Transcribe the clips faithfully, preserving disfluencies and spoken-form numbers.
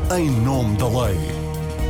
Em nome da lei.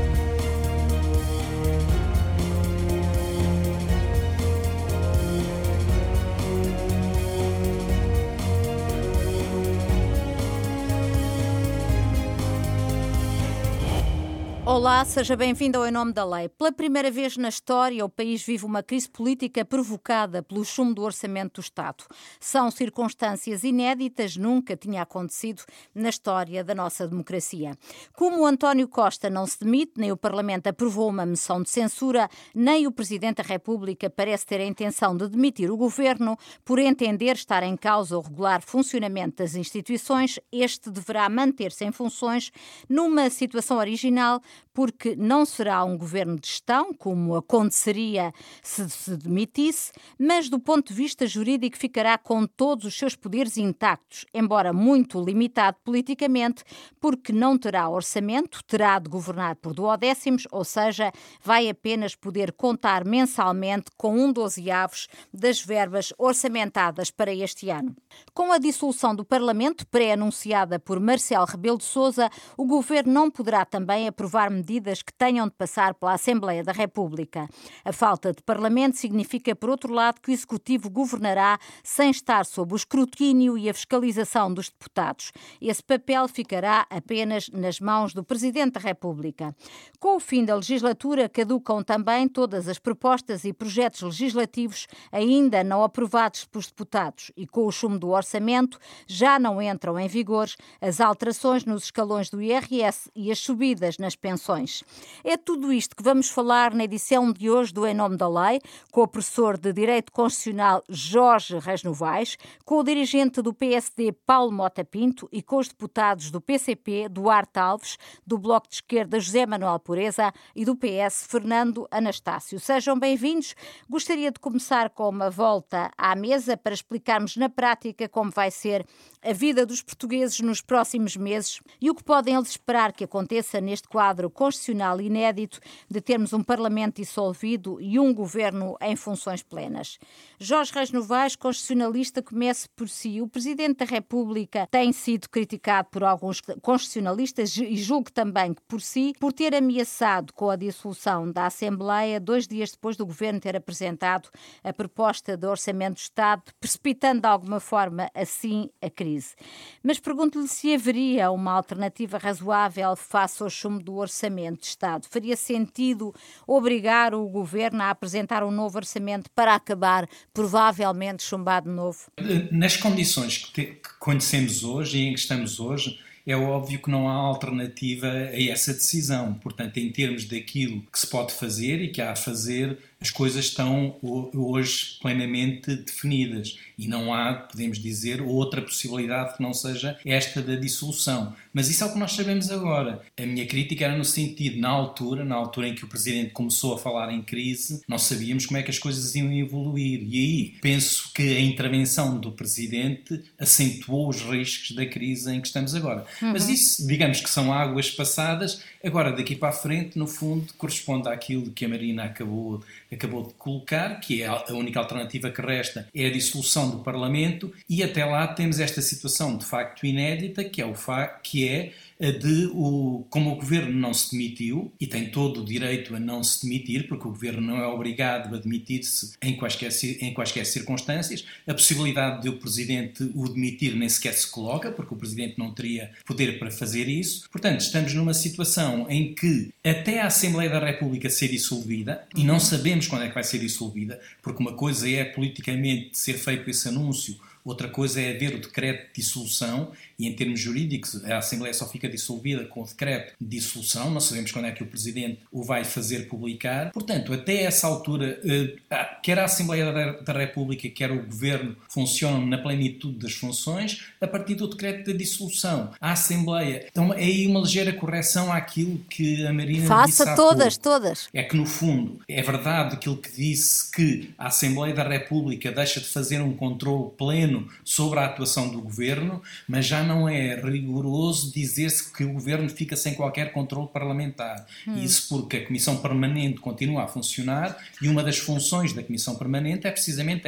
Olá, seja bem-vindo ao Em Nome da Lei. Pela primeira vez na história, o país vive uma crise política provocada pelo chumbo do Orçamento do Estado. São circunstâncias inéditas, nunca tinha acontecido na história da nossa democracia. Como António Costa não se demite, nem o Parlamento aprovou uma moção de censura, nem o Presidente da República parece ter a intenção de demitir o Governo, por entender estar em causa o regular funcionamento das instituições, este deverá manter-se em funções numa situação original, porque não será um governo de gestão, como aconteceria se se demitisse, mas do ponto de vista jurídico ficará com todos os seus poderes intactos, embora muito limitado politicamente, porque não terá orçamento, terá de governar por duodécimos, ou seja, vai apenas poder contar mensalmente com um dozeavos das verbas orçamentadas para este ano. Com a dissolução do Parlamento, pré-anunciada por Marcelo Rebelo de Sousa, o governo não poderá também aprovar medidas que tenham de passar pela Assembleia da República. A falta de Parlamento significa, por outro lado, que o Executivo governará sem estar sob o escrutínio e a fiscalização dos deputados. Esse papel ficará apenas nas mãos do Presidente da República. Com o fim da legislatura, caducam também todas as propostas e projetos legislativos ainda não aprovados pelos deputados e, com o chumbo do orçamento, já não entram em vigor as alterações nos escalões do I R S e as subidas nas pensões. É tudo isto que vamos falar na edição de hoje do Em Nome da Lei, com o professor de Direito Constitucional Jorge Reis Novaes, com o dirigente do P S D Paulo Mota Pinto e com os deputados do P C P Duarte Alves, do Bloco de Esquerda José Manuel Pureza e do P S Fernando Anastácio. Sejam bem-vindos. Gostaria de começar com uma volta à mesa para explicarmos na prática como vai ser a vida dos portugueses nos próximos meses e o que podem eles esperar que aconteça neste quadro constitucional inédito de termos um Parlamento dissolvido e um Governo em funções plenas. Jorge Reis Novaes, constitucionalista, comece por si. O Presidente da República tem sido criticado por alguns constitucionalistas e julgo também que por si, por ter ameaçado com a dissolução da Assembleia dois dias depois do Governo ter apresentado a proposta de Orçamento do Estado, precipitando de alguma forma assim a crise. Mas pergunto-lhe se haveria uma alternativa razoável face ao chumbo do Orçamento de Estado. Faria sentido obrigar o Governo a apresentar um novo orçamento para acabar, provavelmente, chumbado de novo? Nas condições que, te, que conhecemos hoje e em que estamos hoje, é óbvio que não há alternativa a essa decisão. Portanto, em termos daquilo que se pode fazer e que há a fazer, as coisas estão hoje plenamente definidas e não há, podemos dizer, outra possibilidade que não seja esta da dissolução. Mas isso é o que nós sabemos agora. A minha crítica era no sentido, na altura, na altura em que o Presidente começou a falar em crise, nós sabíamos como é que as coisas iam evoluir. E aí penso que a intervenção do Presidente acentuou os riscos da crise em que estamos agora. Uhum. Mas isso, digamos que são águas passadas. Agora, daqui para a frente, no fundo, corresponde àquilo que a Marina acabou acabou de colocar, que é a única alternativa que resta, é a dissolução do Parlamento, e até lá temos esta situação de facto inédita, que é o facto que é de, o, como o Governo não se demitiu, e tem todo o direito a não se demitir, porque o Governo não é obrigado a demitir-se em quaisquer, em quaisquer circunstâncias, a possibilidade de o Presidente o demitir nem sequer se coloca, porque o Presidente não teria poder para fazer isso. Portanto, estamos numa situação em que até a Assembleia da República ser dissolvida, e não sabemos quando é que vai ser dissolvida, porque uma coisa é politicamente ser feito esse anúncio, outra coisa é haver o decreto de dissolução, e em termos jurídicos a Assembleia só fica dissolvida com o decreto de dissolução, não sabemos quando é que o Presidente o vai fazer publicar. Portanto, até essa altura, quer a Assembleia da República, quer o Governo funcionam na plenitude das funções a partir do decreto de dissolução. A Assembleia, então é aí uma ligeira correção àquilo que a Marina Faça disse há todas, pouco. todas. É que, no fundo, é verdade aquilo que disse que a Assembleia da República deixa de fazer um controle pleno sobre a atuação do Governo, mas já não é rigoroso dizer-se que o Governo fica sem qualquer controle parlamentar. Hum. Isso porque a Comissão Permanente continua a funcionar e uma das funções da Comissão Permanente é precisamente essa,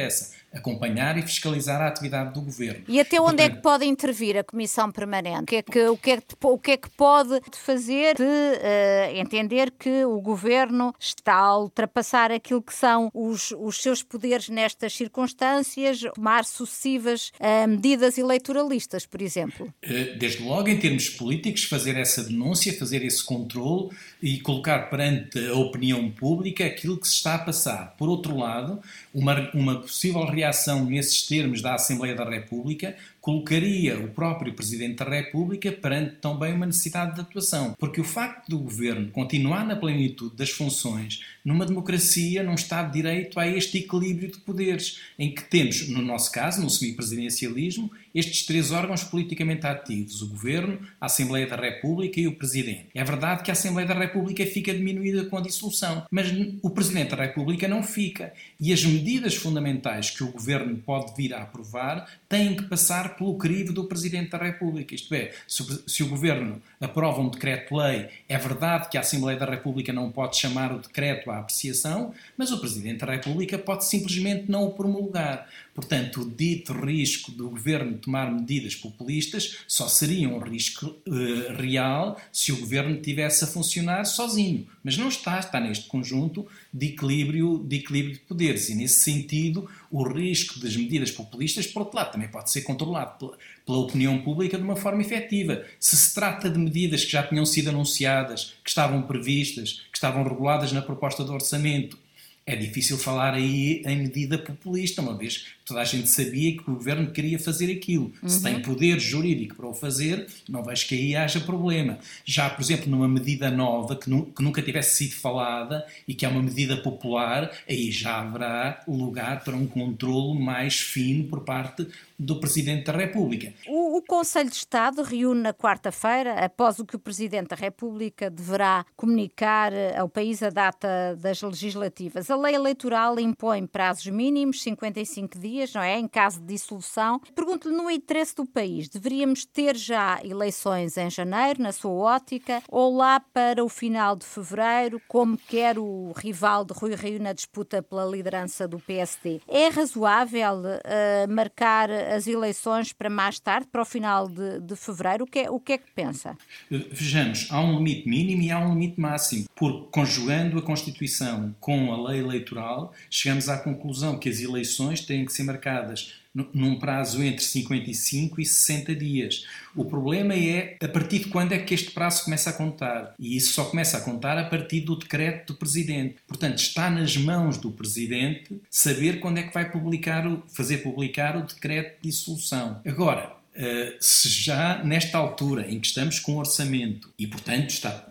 acompanhar e fiscalizar a atividade do Governo. E até onde Portanto, é que pode intervir a Comissão Permanente? O que é que, o que, é que, o que, é que pode fazer de uh, entender que o Governo está a ultrapassar aquilo que são os, os seus poderes nestas circunstâncias, tomar sucessivas uh, medidas eleitoralistas, por exemplo? Desde logo, em termos políticos, fazer essa denúncia, fazer esse controle e colocar perante a opinião pública aquilo que se está a passar. Por outro lado, uma, uma possível reação nesses termos da Assembleia da República colocaria o próprio Presidente da República perante também uma necessidade de atuação. Porque o facto do Governo continuar na plenitude das funções, numa democracia, num Estado de Direito, há este equilíbrio de poderes, em que temos, no nosso caso, no semipresidencialismo, estes três órgãos politicamente ativos, o Governo, a Assembleia da República e o Presidente. É verdade que a Assembleia da República fica diminuída com a dissolução, mas o Presidente da República não fica. E as medidas fundamentais que o Governo pode vir a aprovar têm que passar pelo crivo do Presidente da República. Isto é, se o, se o Governo aprova um decreto-lei, é verdade que a Assembleia da República não pode chamar o decreto à apreciação, mas o Presidente da República pode simplesmente não o promulgar. Portanto, o dito risco do Governo tomar medidas populistas só seria um risco uh, real se o Governo estivesse a funcionar sozinho. Mas não está, está neste conjunto de equilíbrio, de equilíbrio de poderes. E, nesse sentido, o risco das medidas populistas, por outro lado, também pode ser controlado pela, pela opinião pública de uma forma efetiva. Se se trata de medidas que já tinham sido anunciadas, que estavam previstas, que estavam reguladas na proposta de orçamento, é difícil falar aí em medida populista, uma vez que toda a gente sabia que o Governo queria fazer aquilo. Uhum. Se tem poder jurídico para o fazer, não vejo que aí haja problema. Já, por exemplo, numa medida nova, que, nu- que nunca tivesse sido falada e que é uma medida popular, aí já haverá lugar para um controlo mais fino por parte do Presidente da República. O, o Conselho de Estado reúne na quarta-feira, após o que o Presidente da República deverá comunicar ao país a data das legislativas. A lei eleitoral impõe prazos mínimos, cinquenta e cinco dias, não é? Em caso de dissolução. Pergunto-lhe, no interesse do país, deveríamos ter já eleições em janeiro, na sua ótica, ou lá para o final de fevereiro, como quer o rival de Rui Rio na disputa pela liderança do P S D? É razoável uh, marcar as eleições para mais tarde, para o final de, de fevereiro? O que, é, o que é que pensa? Vejamos, há um limite mínimo e há um limite máximo. Porque, conjugando a Constituição com a lei eleitoral, chegamos à conclusão que as eleições têm que ser marcadas num prazo entre cinquenta e cinco e sessenta dias. O problema é a partir de quando é que este prazo começa a contar. E isso só começa a contar a partir do decreto do Presidente. Portanto, está nas mãos do Presidente saber quando é que vai publicar o, fazer publicar o decreto de dissolução. Agora, Uh, se já nesta altura em que estamos com orçamento e, portanto, está,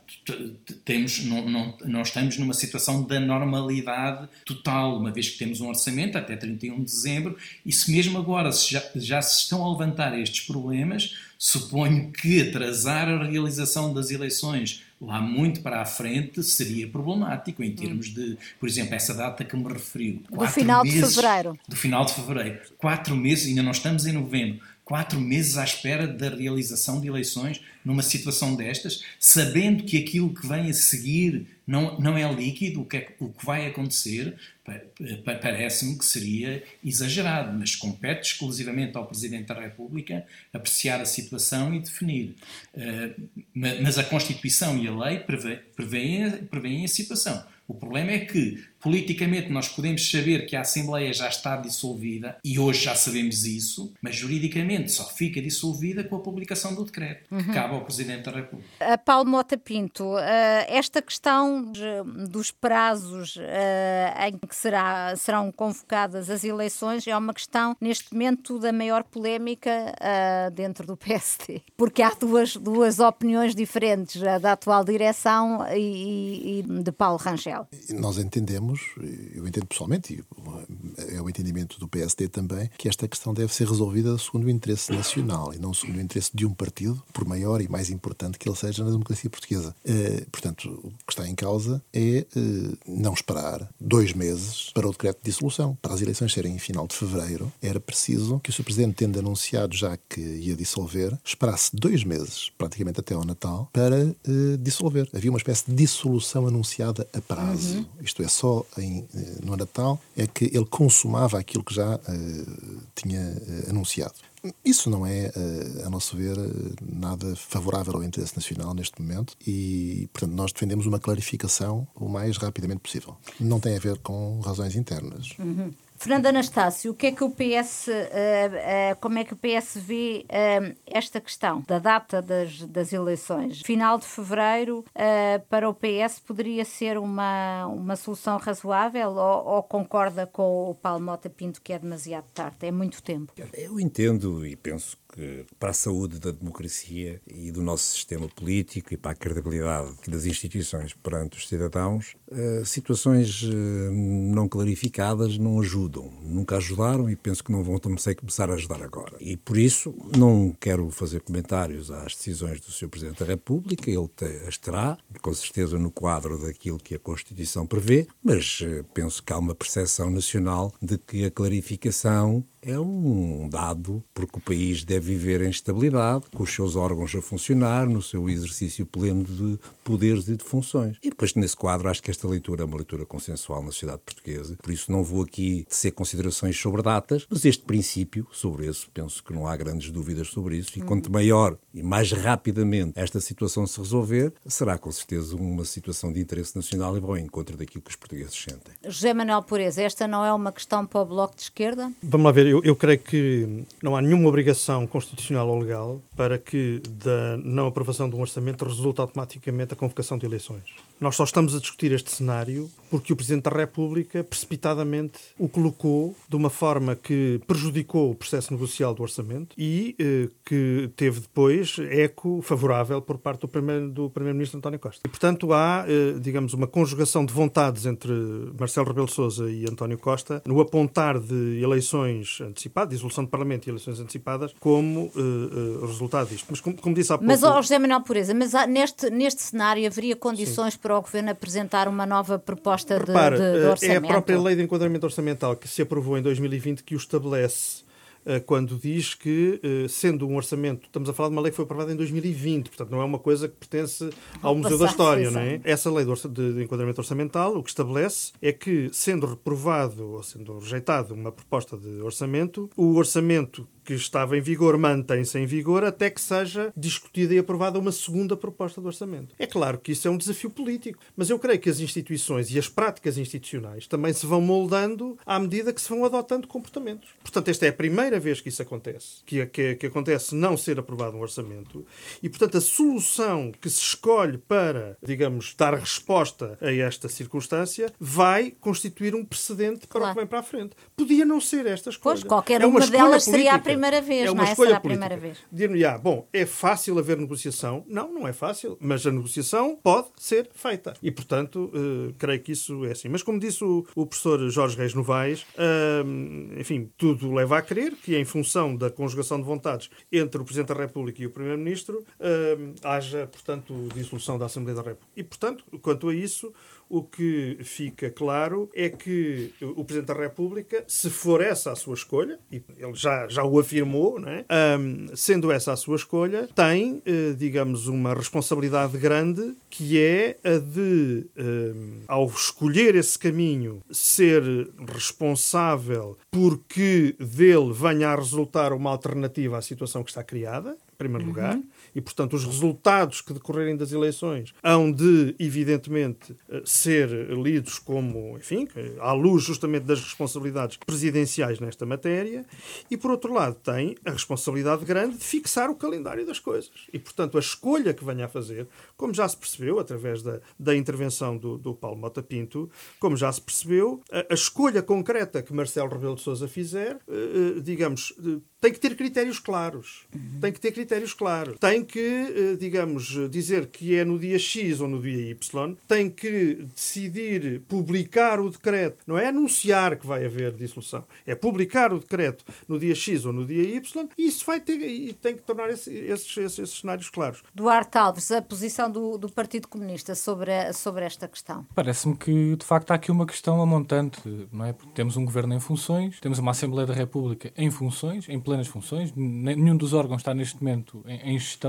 temos, não, não, não estamos numa situação da normalidade total, uma vez que temos um orçamento até trinta e um de dezembro, e se mesmo agora se já, já se estão a levantar estes problemas, suponho que atrasar a realização das eleições lá muito para a frente seria problemático em termos de, por exemplo, essa data que me referiu. Do final meses, de fevereiro. Do final de fevereiro. Quatro meses, ainda não estamos em novembro. Quatro meses à espera da realização de eleições numa situação destas, sabendo que aquilo que vem a seguir não, não é líquido, o que, é, o que vai acontecer, parece-me que seria exagerado, mas compete exclusivamente ao Presidente da República apreciar a situação e definir. Mas a Constituição e a lei prevêem, prevêem a situação. O problema é que, politicamente, nós podemos saber que a Assembleia já está dissolvida, e hoje já sabemos isso, mas juridicamente só fica dissolvida com a publicação do decreto, uhum. que cabe ao Presidente da República. Uh, Paulo Mota Pinto, uh, esta questão dos prazos uh, em que será, serão convocadas as eleições é uma questão, neste momento, da maior polémica uh, dentro do P S D, porque há duas, duas opiniões diferentes, a da atual direção e, e de Paulo Rangel. Nós entendemos, eu entendo pessoalmente, e é o entendimento do P S D também, que esta questão deve ser resolvida segundo o interesse nacional e não segundo o interesse de um partido, por maior e mais importante que ele seja na democracia portuguesa. Eh, portanto, o que está em causa é eh, não esperar dois meses para o decreto de dissolução. Para as eleições serem em final de fevereiro, era preciso que o senhor Presidente, tendo anunciado já que ia dissolver, esperasse dois meses, praticamente até ao Natal, para eh, dissolver. Havia uma espécie de dissolução anunciada a prazo. Uhum. Isto é, só em, no Natal é que ele consumava retomava aquilo que já uh, tinha uh, anunciado. Isso não é, uh, a nosso ver, uh, nada favorável ao interesse nacional neste momento e, portanto, nós defendemos uma clarificação o mais rapidamente possível. Não tem a ver com razões internas. Uhum. Fernando Anastácio, o que é que o P S, uh, uh, como é que o P S vê uh, esta questão da data das, das eleições? Final de fevereiro, uh, para o P S, poderia ser uma, uma solução razoável ou, ou concorda com o Paulo Mota Pinto que é demasiado tarde? É muito tempo. Eu entendo e penso que para a saúde da democracia e do nosso sistema político e para a credibilidade das instituições perante os cidadãos, uh, situações uh, não clarificadas não ajudam. Nunca ajudaram e penso que não vão começar a ajudar agora. E por isso não quero fazer comentários às decisões do senhor Presidente da República, ele as terá, com certeza no quadro daquilo que a Constituição prevê, mas uh, penso que há uma percepção nacional de que a clarificação é um dado, porque o país deve viver em estabilidade, com os seus órgãos a funcionar, no seu exercício pleno de poderes e de funções. E depois, nesse quadro, acho que esta leitura é uma leitura consensual na sociedade portuguesa, por isso não vou aqui tecer considerações sobre datas, mas este princípio, sobre isso, penso que não há grandes dúvidas sobre isso, e quanto maior e mais rapidamente esta situação se resolver, será com certeza uma situação de interesse nacional e vai ao encontro daquilo que os portugueses sentem. José Manuel Pureza, esta não é uma questão para o Bloco de Esquerda? Vamos lá ver. Eu, eu creio que não há nenhuma obrigação constitucional ou legal para que da não aprovação de um orçamento resulte automaticamente a convocação de eleições. Nós só estamos a discutir este cenário porque o Presidente da República precipitadamente o colocou de uma forma que prejudicou o processo negocial do orçamento e eh, que teve depois eco favorável por parte do, primeiro, do Primeiro-Ministro António Costa. E, portanto, há, eh, digamos, uma conjugação de vontades entre Marcelo Rebelo de Sousa e António Costa no apontar de eleições antecipadas, dissolução de Parlamento e eleições antecipadas, como uh, uh, resultado disto. Mas, como, como disse há pouco... Mas, oh, José Manuel Pureza, mas há, neste, neste cenário haveria condições Sim. para o Governo apresentar uma nova proposta de, Repara, de, de orçamento? É a própria Lei de Enquadramento Orçamental que se aprovou em dois mil e vinte que o estabelece quando diz que, sendo um orçamento, estamos a falar de uma lei que foi aprovada em dois mil e vinte, portanto não é uma coisa que pertence ao Museu da História, não é? Essa lei de enquadramento orçamental o que estabelece é que, sendo reprovado ou sendo rejeitado uma proposta de orçamento, o orçamento que estava em vigor mantém-se em vigor até que seja discutida e aprovada uma segunda proposta de orçamento. É claro que isso é um desafio político, mas eu creio que as instituições e as práticas institucionais também se vão moldando à medida que se vão adotando comportamentos. Portanto, esta é a primeira vez que isso acontece, que, que, que acontece não ser aprovado um orçamento e, portanto, a solução que se escolhe para, digamos, dar resposta a esta circunstância vai constituir um precedente para claro. o que vem para a frente. Podia não ser esta escolha. Pois, qualquer é uma, uma delas política. seria a primeira vez, é uma não é? escolha Será a política. primeira vez. Dir-me, ah, bom, é fácil haver negociação? Não, não é fácil, mas a negociação pode ser feita. E, portanto, uh, creio que isso é assim. Mas, como disse o, o professor Jorge Reis Novaes, uh, enfim, tudo leva a crer que, em função da conjugação de vontades entre o Presidente da República e o Primeiro-Ministro, uh, haja, portanto, dissolução da Assembleia da República. E, portanto, quanto a isso, o que fica claro é que o Presidente da República, se for essa a sua escolha, e ele já, já o afirmou, não é? um, sendo essa a sua escolha, tem, uh, digamos, uma responsabilidade grande que é a de, um, ao escolher esse caminho, ser responsável porque dele venha a resultar uma alternativa à situação que está criada, em primeiro uhum. lugar, e, portanto, os resultados que decorrerem das eleições hão de, evidentemente, ser lidos como, enfim, à luz justamente das responsabilidades presidenciais nesta matéria, e, por outro lado, tem a responsabilidade grande de fixar o calendário das coisas. E, portanto, a escolha que venha a fazer, como já se percebeu, através da, da intervenção do, do Paulo Mota Pinto, como já se percebeu, a, a escolha concreta que Marcelo Rebelo de Sousa fizer, eh, digamos, tem que ter critérios claros. Uhum. Tem que ter critérios claros. Tem que, digamos, dizer que é no dia X ou no dia Y. Tem que decidir publicar o decreto. Não é anunciar que vai haver dissolução. É publicar o decreto no dia X ou no dia Y. E isso vai ter, e tem que tornar esse, esses, esses, esses cenários claros. Duarte Alves, a posição do, do Partido Comunista sobre, a, sobre esta questão? Parece-me que, de facto, há aqui uma questão amontante, não é? Porque temos um governo em funções, temos uma Assembleia da República em funções, em plenas funções. Nenhum dos órgãos está neste momento em, em gestão.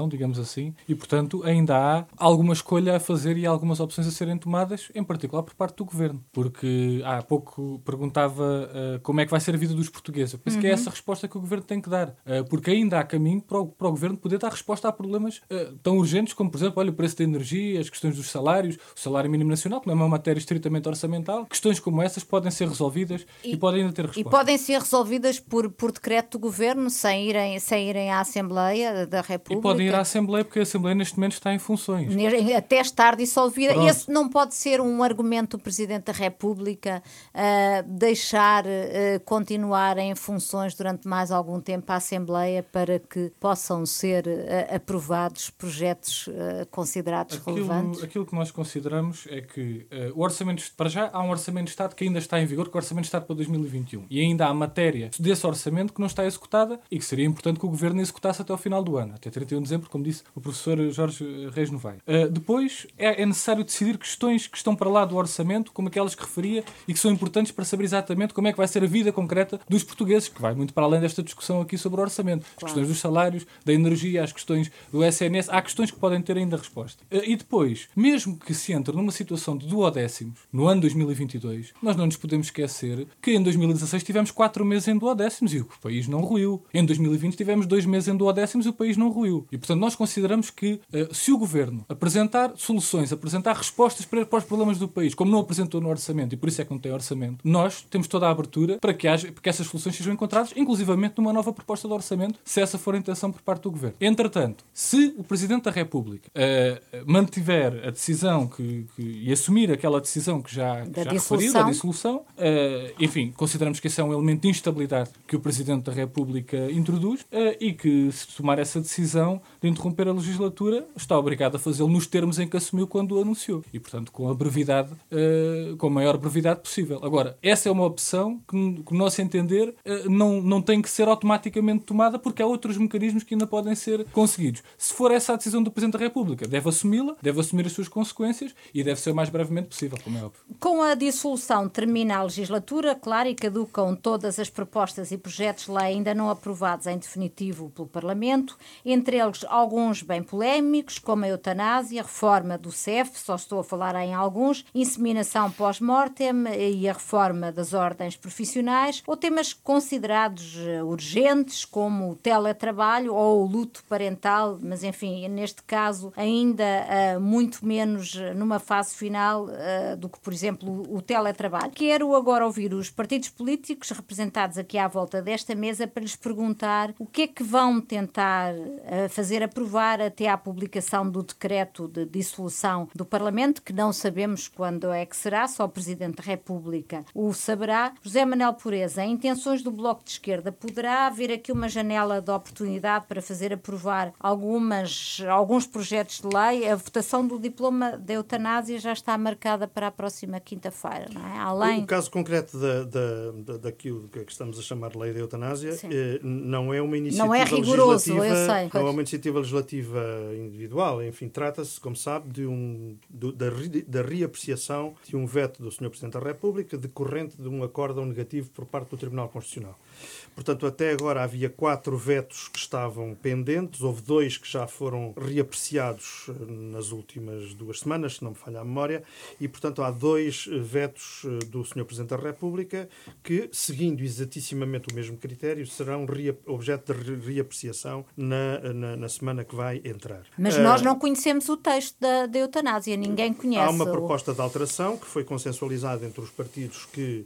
transição, digamos assim, e, portanto, ainda há alguma escolha a fazer e algumas opções a serem tomadas, em particular por parte do Governo. Porque há pouco perguntava uh, como é que vai ser a vida dos portugueses. Eu penso uhum. que é essa a resposta que o Governo tem que dar. Uh, porque ainda há caminho para o, para o Governo poder dar resposta a problemas uh, tão urgentes como, por exemplo, olha, o preço da energia, as questões dos salários, o salário mínimo nacional, que não é uma matéria estritamente orçamental. Questões como essas podem ser resolvidas e, e podem ainda ter resposta. E podem ser resolvidas por, por decreto do Governo, sem irem, sem irem à Assembleia da República. E podem ir à Assembleia, porque a Assembleia neste momento está em funções. Até estar dissolvida. Pronto. Esse não pode ser um argumento do Presidente da República uh, deixar uh, continuar em funções durante mais algum tempo a Assembleia para que possam ser uh, aprovados projetos uh, considerados aquilo, relevantes? Aquilo que nós consideramos é que uh, o orçamento, para já, há um orçamento de Estado que ainda está em vigor, que é o orçamento de Estado para dois mil e vinte e um. E ainda há matéria desse orçamento que não está executada e que seria importante que o Governo executasse até ao final do ano, até trinta e um de dezembro, como disse o professor Jorge Reis Novaes. Uh, depois, é, é necessário decidir questões que estão para lá do orçamento, como aquelas que referia, e que são importantes para saber exatamente como é que vai ser a vida concreta dos portugueses, que vai muito para além desta discussão aqui sobre o orçamento. As claro. questões dos salários, da energia, as questões do S N S, há questões que podem ter ainda resposta. Uh, e depois, mesmo que se entre numa situação de duodécimos, no ano dois mil e vinte e dois, nós não nos podemos esquecer que em dois mil e dezasseis tivemos quatro meses em duodécimos e o país não ruiu. Em dois mil e vinte tivemos dois meses em duodécimos e o país não ruiu. E, portanto, nós consideramos que uh, se o Governo apresentar soluções, apresentar respostas para, para os problemas do país, como não apresentou no orçamento, e por isso é que não tem orçamento, nós temos toda a abertura para que, haja, para que essas soluções sejam encontradas, inclusivamente numa nova proposta de orçamento, se essa for a intenção por parte do Governo. Entretanto, se o Presidente da República uh, mantiver a decisão que, que, e assumir aquela decisão que já, da já dissolução. referiu, da dissolução, uh, enfim, consideramos que esse é um elemento de instabilidade que o Presidente da República introduz uh, e que, se tomar essa decisão de interromper a legislatura, está obrigado a fazê-lo nos termos em que assumiu quando o anunciou. E, portanto, com a brevidade, uh, com a maior brevidade possível. Agora, essa é uma opção que, que no nosso entender, uh, não, não tem que ser automaticamente tomada porque há outros mecanismos que ainda podem ser conseguidos. Se for essa a decisão do Presidente da República, deve assumi-la, deve assumir as suas consequências e deve ser o mais brevemente possível, como é óbvio. Com a dissolução termina a legislatura, claro, e caducam todas as propostas e projetos de lei ainda não aprovados em definitivo pelo Parlamento, entre eles alguns bem polémicos, como a eutanásia, a reforma do C E F, só estou a falar em alguns, inseminação pós-mortem e a reforma das ordens profissionais, ou temas considerados urgentes, como o teletrabalho ou o luto parental, mas enfim, neste caso ainda uh, muito menos numa fase final uh, do que, por exemplo, o, o teletrabalho. Quero agora ouvir os partidos políticos representados aqui à volta desta mesa para lhes perguntar o que é que vão tentar uh, fazer aprovar até à publicação do decreto de dissolução do Parlamento, que não sabemos quando é que será, só o Presidente da República o saberá. José Manuel Pureza, em intenções do Bloco de Esquerda, poderá haver aqui uma janela de oportunidade para fazer aprovar algumas, alguns projetos de lei? A votação do diploma da eutanásia já está marcada para a próxima quinta-feira, não é? Além... O caso concreto da, da, da, daquilo que estamos a chamar de lei da eutanásia eh, não é uma iniciativa não é rigoroso, legislativa, eu sei. Não é uma iniciativa legislativa individual. Enfim, trata-se, como sabe, de um, do, da, da reapreciação de um veto do senhor Presidente da República decorrente de um acórdão negativo por parte do Tribunal Constitucional. Portanto, até agora havia quatro vetos que estavam pendentes, houve dois que já foram reapreciados nas últimas duas semanas, se não me falha a memória, e, portanto, há dois vetos do senhor Presidente da República que, seguindo exatissimamente o mesmo critério, serão objeto de reapreciação na, na, na semana que vai entrar. Mas nós não conhecemos o texto da, da eutanásia, ninguém conhece. Há uma proposta de alteração que foi consensualizada entre os partidos que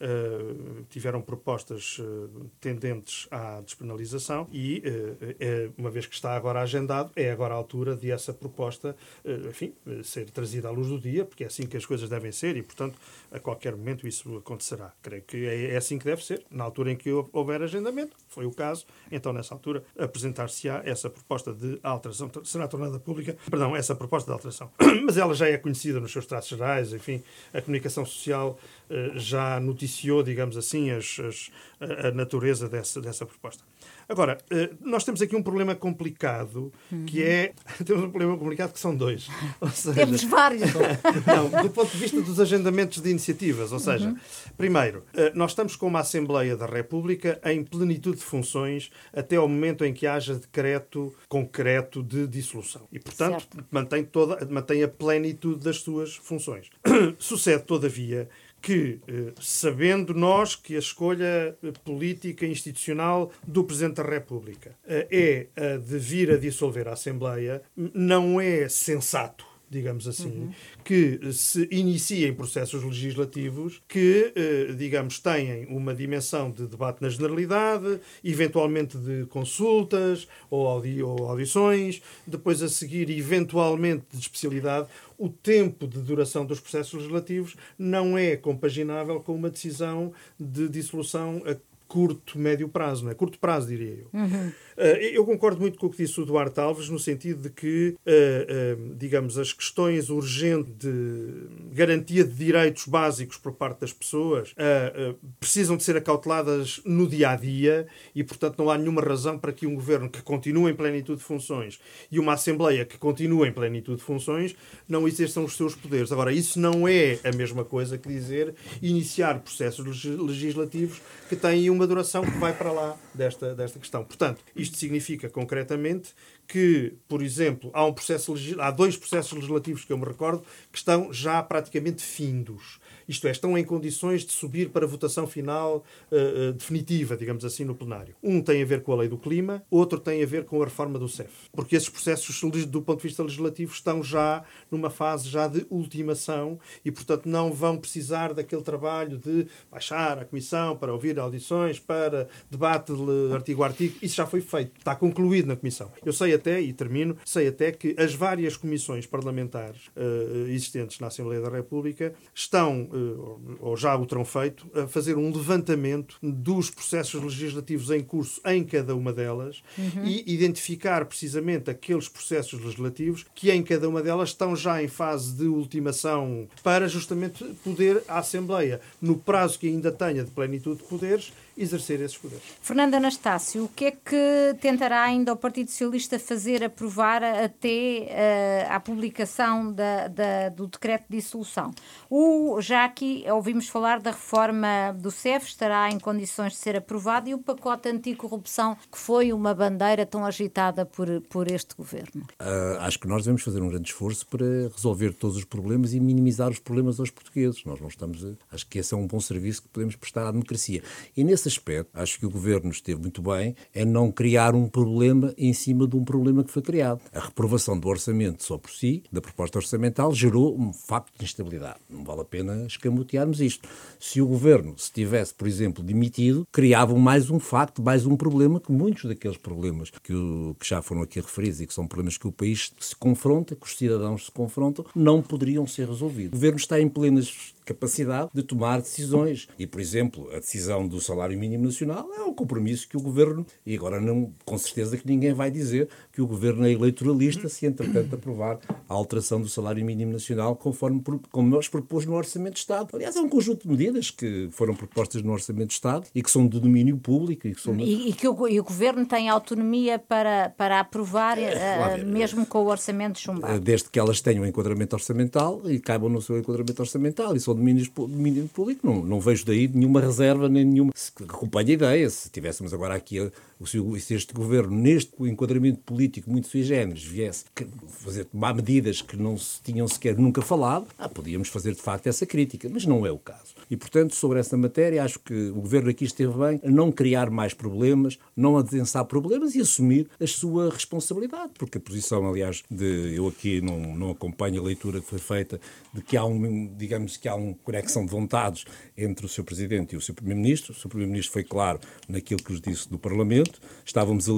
Uh, tiveram propostas uh, tendentes à despenalização e, uh, é, uma vez que está agora agendado, é agora a altura de essa proposta uh, enfim, ser trazida à luz do dia, porque é assim que as coisas devem ser e, portanto, a qualquer momento isso acontecerá. Creio que é, é assim que deve ser, na altura em que houver agendamento, foi o caso, então nessa altura apresentar-se-á essa proposta de alteração, será tornada pública, perdão, essa proposta de alteração. Mas ela já é conhecida nos seus traços gerais, enfim, a comunicação social uh, já noticiou viciou, digamos assim, as, as, a, a natureza dessa, dessa proposta. Agora, nós temos aqui um problema complicado, que é... Temos um problema complicado que são dois. Ou seja, temos vários. Não, do ponto de vista dos agendamentos de iniciativas. Ou seja, uhum. primeiro, nós estamos com uma Assembleia da República em plenitude de funções até ao momento em que haja decreto concreto de dissolução. E, portanto, mantém, toda, mantém a plenitude das suas funções. Sucede, todavia, que, sabendo nós que a escolha política e institucional do Presidente da República é a de vir a dissolver a Assembleia, não é sensato, digamos assim, uhum. que se iniciem processos legislativos que, digamos, têm uma dimensão de debate na generalidade, eventualmente de consultas ou, audi- ou audições, depois a seguir, eventualmente, de especialidade. O tempo de duração dos processos legislativos não é compaginável com uma decisão de dissolução a curto, médio prazo, não é? Curto prazo, diria eu. Uhum. Eu concordo muito com o que disse o Duarte Alves, no sentido de que, digamos, as questões urgentes de garantia de direitos básicos por parte das pessoas precisam de ser acauteladas no dia-a-dia e, portanto, não há nenhuma razão para que um governo que continue em plenitude de funções e uma Assembleia que continue em plenitude de funções não exerçam os seus poderes. Agora, isso não é a mesma coisa que dizer iniciar processos legislativos que têm uma duração que vai para lá desta, desta questão. Portanto, isto significa, concretamente, que, por exemplo, há, um processo, há dois processos legislativos que eu me recordo que estão já praticamente findos. Isto é, estão em condições de subir para a votação final uh, uh, definitiva, digamos assim, no plenário. Um tem a ver com a lei do clima, outro tem a ver com a reforma do C E F. Porque esses processos, do ponto de vista legislativo, estão já numa fase já de ultimação e, portanto, não vão precisar daquele trabalho de baixar a Comissão para ouvir audições, para debate de artigo a artigo. Isso já foi feito. Está concluído na Comissão. Eu sei até, e termino, sei até que as várias comissões parlamentares uh, existentes na Assembleia da República estão, uh, ou já o terão feito, a fazer um levantamento dos processos legislativos em curso em cada uma delas uhum. e identificar precisamente aqueles processos legislativos que em cada uma delas estão já em fase de ultimação para justamente poder a Assembleia, no prazo que ainda tenha de plenitude de poderes, exercer esses poderes. Fernando Anastácio, o que é que tentará ainda o Partido Socialista fazer aprovar até uh, a publicação da, da, do decreto de dissolução? O, já aqui ouvimos falar da reforma do C E F, estará em condições de ser aprovado, e o pacote anticorrupção, que foi uma bandeira tão agitada por, por este governo? Uh, acho que nós devemos fazer um grande esforço para resolver todos os problemas e minimizar os problemas aos portugueses. Nós não estamos a... Acho que esse é um bom serviço que podemos prestar à democracia. E nesse aspecto, acho que o Governo esteve muito bem em não criar um problema em cima de um problema que foi criado. A reprovação do orçamento só por si, da proposta orçamental, gerou um facto de instabilidade. Não vale a pena escamotearmos isto. Se o Governo se tivesse, por exemplo, demitido, criavam mais um facto, mais um problema, que muitos daqueles problemas que, o, que já foram aqui referidos e que são problemas que o país se confronta, que os cidadãos se confrontam, não poderiam ser resolvidos. O Governo está em plenas capacidade de tomar decisões. E, por exemplo, a decisão do salário mínimo nacional é um compromisso que o Governo, e agora não, com certeza que ninguém vai dizer que o Governo é eleitoralista se, entretanto, aprovar a alteração do salário mínimo nacional conforme como nós propôs no Orçamento de Estado. Aliás, é um conjunto de medidas que foram propostas no Orçamento de Estado e que são de domínio público. E que, são... e, e que o, e o Governo tem autonomia para, para aprovar, é, uh, mesmo com o Orçamento chumbado. Desde que elas tenham enquadramento orçamental e caibam no seu enquadramento orçamental e são domínios, domínio público, não, não vejo daí nenhuma reserva, nem nenhuma... Se acompanha a ideia, se tivéssemos agora aqui a, o, se este Governo, neste enquadramento político muito sui generis, viesse fazer, tomar medidas que não se tinham sequer nunca falado, ah, podíamos fazer de facto essa crítica, mas não é o caso. E, portanto, sobre essa matéria, acho que o Governo aqui esteve bem a não criar mais problemas, não adensar problemas e assumir a sua responsabilidade, porque a posição, aliás, de eu aqui não, não acompanho a leitura que foi feita, de que há um, digamos que há uma conexão de vontades entre o seu Presidente e o seu Primeiro-Ministro. O seu Primeiro-Ministro foi claro naquilo que nos disse do Parlamento. Estávamos ali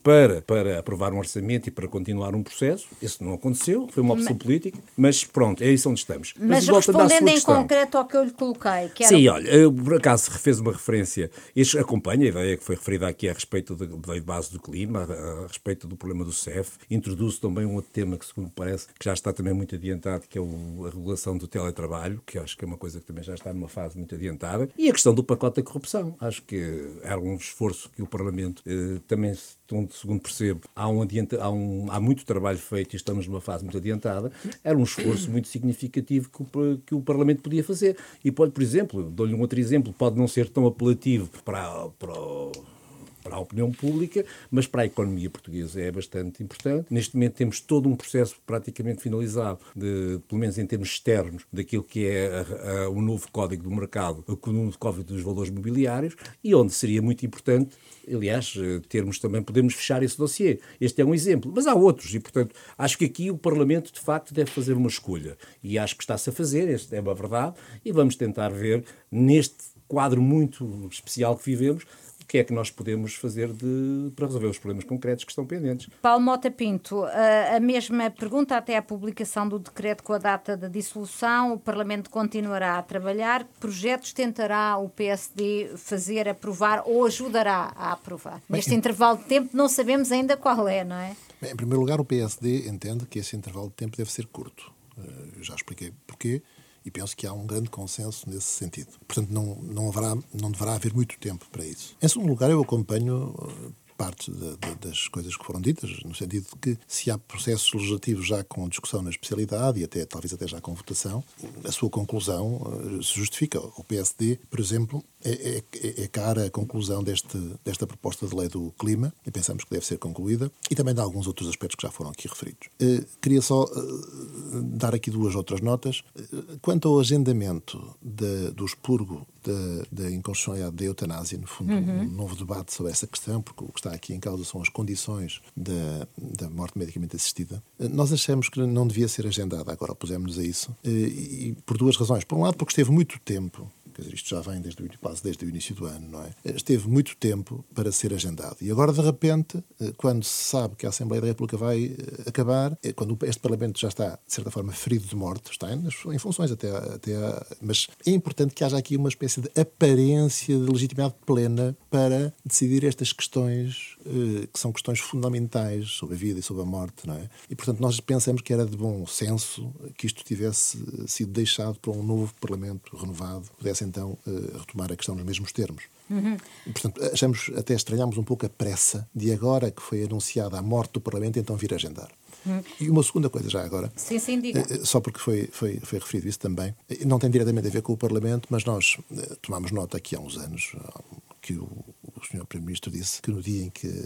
para, para aprovar um orçamento e para continuar um processo. Isso não aconteceu, foi uma opção mas, política, mas pronto, é isso onde estamos. Mas, mas respondendo em questão. concreto ao que eu lhe coloquei, que era... Sim, olha, eu, por acaso fez uma referência, este acompanha a ideia que foi referida aqui a respeito da lei de base do clima, a, a respeito do problema do C E F, introduz também um outro tema que, segundo parece, que já está também muito adiantado, que é o, a regulação do teletrabalho, que acho que é uma coisa que também já está numa fase muito adiantada, e a questão do pacote da corrupção. Acho que era um esforço que o Parlamento eh, também, segundo percebo, há, um adianta, há, um, há muito trabalho feito e estamos numa fase muito adiantada, era um esforço muito significativo que o, que o Parlamento podia fazer. E pode, por exemplo, dou-lhe um outro exemplo, pode não ser tão apelativo para, para o para a opinião pública, mas para a economia portuguesa é bastante importante. Neste momento temos todo um processo praticamente finalizado, de, pelo menos em termos externos, daquilo que é a, a, o novo Código do Mercado, o novo Código dos Valores Mobiliários, e onde seria muito importante, aliás, termos também, podemos fechar esse dossiê. Este é um exemplo, mas há outros, e portanto, acho que aqui o Parlamento, de facto, deve fazer uma escolha, e acho que está-se a fazer, esta é uma verdade, e vamos tentar ver, neste quadro muito especial que vivemos, o que é que nós podemos fazer de, para resolver os problemas concretos que estão pendentes. Paulo Mota Pinto, a, a mesma pergunta até à publicação do decreto com a data da dissolução, o Parlamento continuará a trabalhar, que projetos tentará o P S D fazer aprovar ou ajudará a aprovar? Bem, neste intervalo de tempo não sabemos ainda qual é, não é? Bem, em primeiro lugar, o P S D entende que esse intervalo de tempo deve ser curto. Eu já expliquei porquê. E penso que há um grande consenso nesse sentido. Portanto, não, não, haverá, não deverá haver muito tempo para isso. Em segundo lugar, eu acompanho parte de, de, das coisas que foram ditas, no sentido de que se há processos legislativos já com discussão na especialidade e até, talvez até já com votação, a sua conclusão uh, se justifica. O P S D, por exemplo, é, é, é cara a conclusão deste, desta proposta de lei do clima e pensamos que deve ser concluída, e também de alguns outros aspectos que já foram aqui referidos. Uh, queria só uh, dar aqui duas outras notas. Uh, quanto ao agendamento de, do expurgo da, da inconstitucionalidade da eutanásia, no fundo, uhum. um novo debate sobre essa questão, porque o que está aqui em causa são as condições da, da morte medicamente assistida. Nós achamos que não devia ser agendada, agora pusemos-nos a isso, e, e por duas razões. Por um lado, porque esteve muito tempo, quer dizer, isto já vem desde o, quase desde o início do ano, não é? Esteve muito tempo para ser agendado. E agora, de repente, quando se sabe que a Assembleia da República vai acabar, quando este Parlamento já está, de certa forma, ferido de morte, está em, em funções até, até a, mas é importante que haja aqui uma espécie de aparência de legitimidade plena para decidir estas questões que são questões fundamentais sobre a vida e sobre a morte, não é? E, portanto, nós pensamos que era de bom senso que isto tivesse sido deixado para um novo Parlamento renovado, pudesse então retomar a questão nos mesmos termos. Uhum. E, portanto, achamos, até estranhamos um pouco a pressa de agora que foi anunciada a morte do Parlamento, então vir agendar. Hum. E uma segunda coisa já agora, sim, sim, diga. Só porque foi, foi, foi referido isso também, não tem diretamente a ver com o Parlamento, mas nós tomámos nota aqui há uns anos que o, o senhor Primeiro-Ministro disse que no dia em que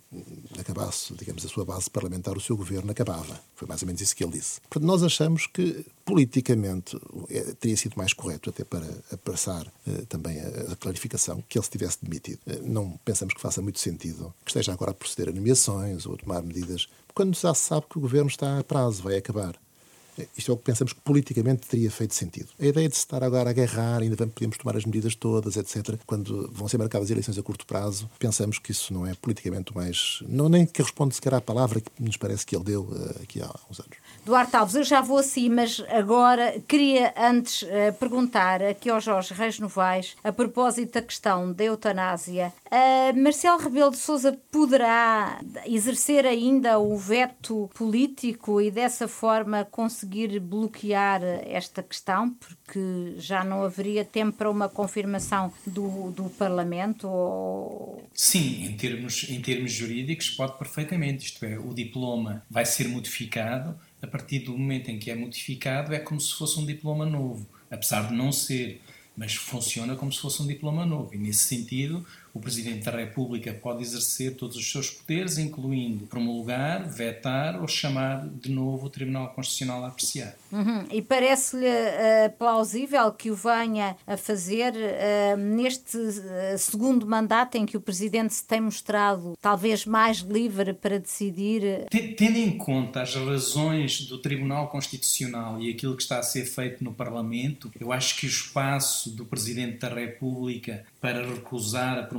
acabasse, digamos, a sua base parlamentar, o seu governo acabava. Foi mais ou menos isso que ele disse. Portanto, nós achamos que politicamente é, teria sido mais correto, até para apressar eh, também a, a clarificação, que ele se tivesse demitido. Eh, não pensamos que faça muito sentido que esteja agora a proceder a nomeações ou a tomar medidas quando já se sabe que o governo está a prazo, vai acabar. Isto é o que pensamos que politicamente teria feito sentido. A ideia de se estar agora a agarrar, ainda podemos tomar as medidas todas, etcétera, quando vão ser marcadas eleições a curto prazo, pensamos que isso não é politicamente o mais... Não, nem que responde sequer à palavra que nos parece que ele deu uh, aqui há uns anos. Duarte Alves, eu já vou assim, mas agora queria antes uh, perguntar aqui ao Jorge Reis Novaes, a propósito da questão da eutanásia, uh, Marcelo Rebelo de Sousa poderá exercer ainda o veto político e dessa forma conseguir bloquear esta questão, porque já não haveria tempo para uma confirmação do, do Parlamento? Ou... Sim, em termos, em termos jurídicos pode perfeitamente, isto é, o diploma vai ser modificado, a partir do momento em que é modificado é como se fosse um diploma novo, apesar de não ser, mas funciona como se fosse um diploma novo, e nesse sentido o Presidente da República pode exercer todos os seus poderes, incluindo promulgar, vetar ou chamar de novo o Tribunal Constitucional a apreciar. Uhum. E parece-lhe uh, plausível que o venha a fazer uh, neste uh, segundo mandato em que o Presidente se tem mostrado talvez mais livre para decidir? Tendo em conta as razões do Tribunal Constitucional e aquilo que está a ser feito no Parlamento, eu acho que o espaço do Presidente da República para recusar a promulgação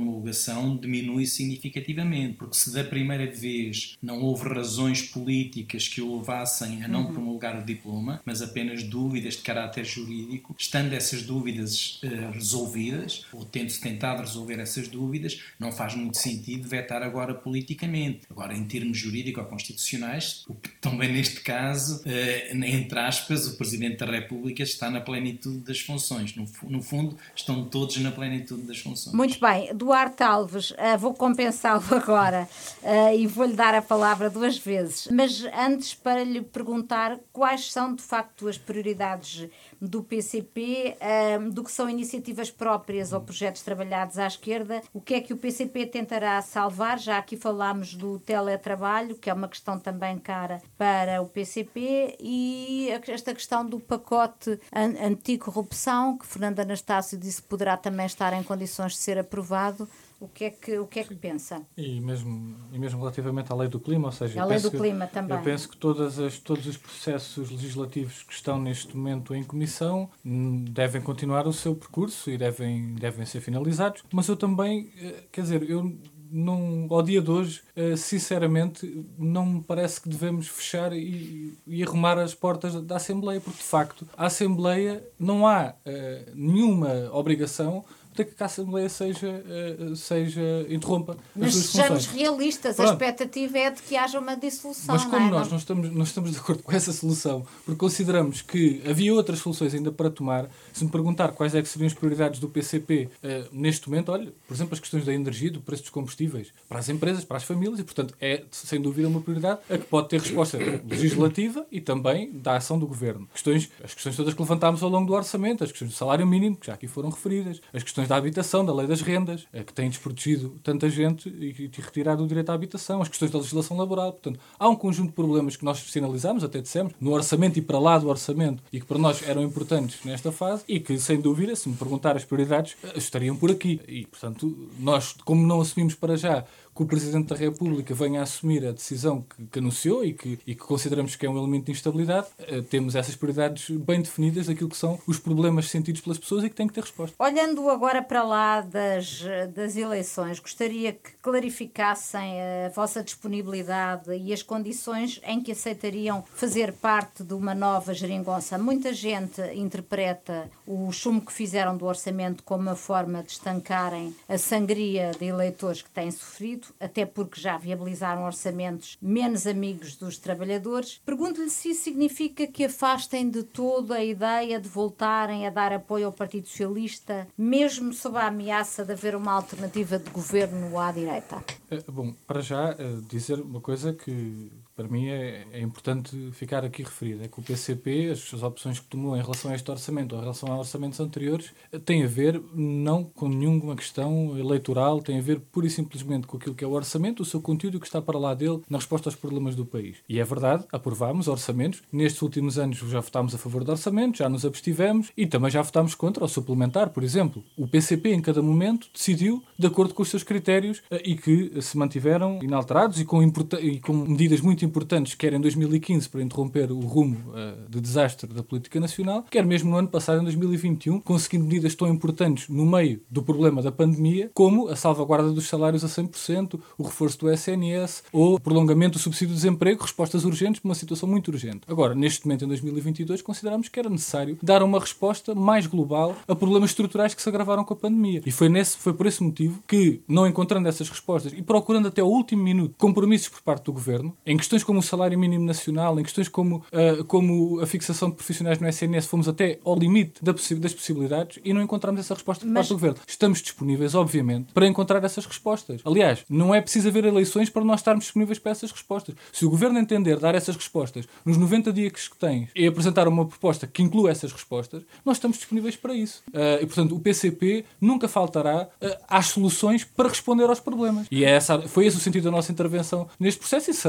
promulgação diminui significativamente, porque se da primeira vez não houve razões políticas que o levassem a não uhum. promulgar o diploma, mas apenas dúvidas de caráter jurídico, estando essas dúvidas uh, resolvidas, ou tendo-se tentado resolver essas dúvidas, não faz muito sentido vetar agora politicamente. Agora, em termos jurídico-constitucionais, também neste caso, uh, entre aspas, o Presidente da República está na plenitude das funções. No, no fundo, estão todos na plenitude das funções. Muito bem. Duarte Alves, uh, vou compensá-lo agora uh, e vou-lhe dar a palavra duas vezes. Mas antes, para lhe perguntar quais são, de facto, as prioridades do P C P, uh, do que são iniciativas próprias ou projetos trabalhados à esquerda, o que é que o P C P tentará salvar? Já aqui falámos do teletrabalho, que é uma questão também cara para o P C P, e esta questão do pacote anticorrupção, que Fernando Anastácio disse que poderá também estar em condições de ser aprovado. O que é que, o que, é que pensa? E mesmo, e mesmo relativamente à lei do clima, ou seja, a lei do clima que, também. Eu penso que todas as, todos os processos legislativos que estão neste momento em comissão devem continuar o seu percurso e devem, devem ser finalizados, mas eu também, quer dizer, eu não, ao dia de hoje, sinceramente, não me parece que devemos fechar e, e arrumar as portas da Assembleia, porque de facto a Assembleia não há uh, nenhuma obrigação de que a Assembleia seja, seja interrompa Mas as suas sejamos funções. realistas, Pronto. A expectativa é de que haja uma dissolução. Mas como não é? nós não estamos, não estamos de acordo com essa solução, porque consideramos que havia outras soluções ainda para tomar, se me perguntar quais é que seriam as prioridades do P C P uh, neste momento, olha, por exemplo, as questões da energia, do preço dos combustíveis, para as empresas, para as famílias, e portanto é sem dúvida uma prioridade a que pode ter resposta legislativa e também da ação do Governo. Questões, as questões todas que levantámos ao longo do orçamento, as questões do salário mínimo, que já aqui foram referidas, as questões da habitação, da lei das rendas, que tem desprotegido tanta gente e retirado o direito à habitação, as questões da legislação laboral. Portanto, há um conjunto de problemas que nós sinalizamos, até dissemos, no orçamento e para lá do orçamento, e que para nós eram importantes nesta fase, e que, sem dúvida, se me perguntar as prioridades, estariam por aqui. E, portanto, nós, como não assumimos para já que o Presidente da República venha a assumir a decisão que, que anunciou e que, e que consideramos que é um elemento de instabilidade, uh, temos essas prioridades bem definidas daquilo que são os problemas sentidos pelas pessoas e que têm que ter resposta. Olhando agora para lá das, das eleições, gostaria que clarificassem a vossa disponibilidade e as condições em que aceitariam fazer parte de uma nova geringonça. Muita gente interpreta o chumbo que fizeram do orçamento como uma forma de estancarem a sangria de eleitores que têm sofrido, até porque já viabilizaram orçamentos menos amigos dos trabalhadores. Pergunto-lhe se isso significa que afastem de todo a ideia de voltarem a dar apoio ao Partido Socialista, mesmo sob a ameaça de haver uma alternativa de governo à direita. Bom, para já dizer uma coisa que para mim é, é importante ficar aqui referida, é que o P C P, as, as opções que tomou em relação a este orçamento ou em relação a orçamentos anteriores, têm a ver não com nenhuma questão eleitoral, tem a ver pura e simplesmente com aquilo que é o orçamento, o seu conteúdo e o que está para lá dele na resposta aos problemas do país. E é verdade, aprovámos orçamentos, nestes últimos anos já votámos a favor do orçamento, já nos abstivemos e também já votámos contra o suplementar, por exemplo. O P C P em cada momento decidiu de acordo com os seus critérios e que se mantiveram inalterados e com, importa- e com medidas muito importantes, quer em dois mil e quinze para interromper o rumo uh, de desastre da política nacional, quer mesmo no ano passado, em dois mil e vinte e um, conseguindo medidas tão importantes no meio do problema da pandemia, como a salvaguarda dos salários a cem por cento, o reforço do S N S ou o prolongamento do subsídio de desemprego, respostas urgentes para uma situação muito urgente. Agora, neste momento, em dois mil e vinte e dois, consideramos que era necessário dar uma resposta mais global a problemas estruturais que se agravaram com a pandemia. E foi, nesse, foi por esse motivo que, não encontrando essas respostas e procurando até o último minuto compromissos por parte do Governo, em questões como o salário mínimo nacional, em questões como, uh, como a fixação de profissionais no S N S, fomos até ao limite da possi- das possibilidades e não encontramos essa resposta por Mas... parte do Governo. Estamos disponíveis, obviamente, para encontrar essas respostas. Aliás, não é preciso haver eleições para nós estarmos disponíveis para essas respostas. Se o Governo entender dar essas respostas nos noventa dias que tem e apresentar uma proposta que inclua essas respostas, nós estamos disponíveis para isso. Uh, e, portanto, o P C P nunca faltará uh, às soluções para responder aos problemas. E é essa, foi esse o sentido da nossa intervenção neste processo e será, bom,